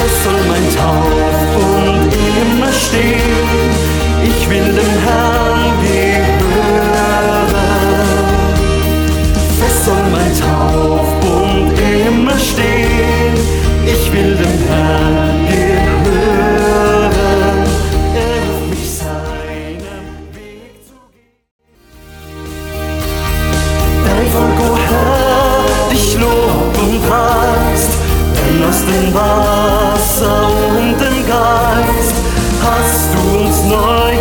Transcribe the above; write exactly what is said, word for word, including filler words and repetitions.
Fest soll mein Taufbund immer stehen, ich will dem Herrn gehören. Fest soll mein Taufbund immer stehen, ich will dem Herrn gehören. Er ruft mich seinen Weg zu gehen. Dein Volk, o Herr, dich lobt und preist, denn aus dem Wasser und dem Geist hast du uns neu